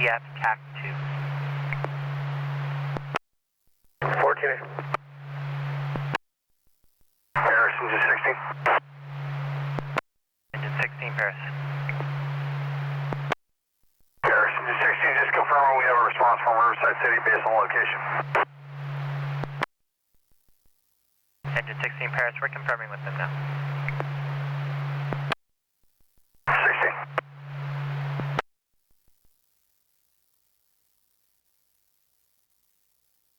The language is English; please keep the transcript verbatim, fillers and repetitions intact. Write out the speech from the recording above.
D F T A C two. fourteen. Paris, engine sixteen. Engine sixteen, Paris. Paris, engine sixteen, just confirming we have a response from Riverside City based on location. Engine sixteen, Paris, we're confirming with them now.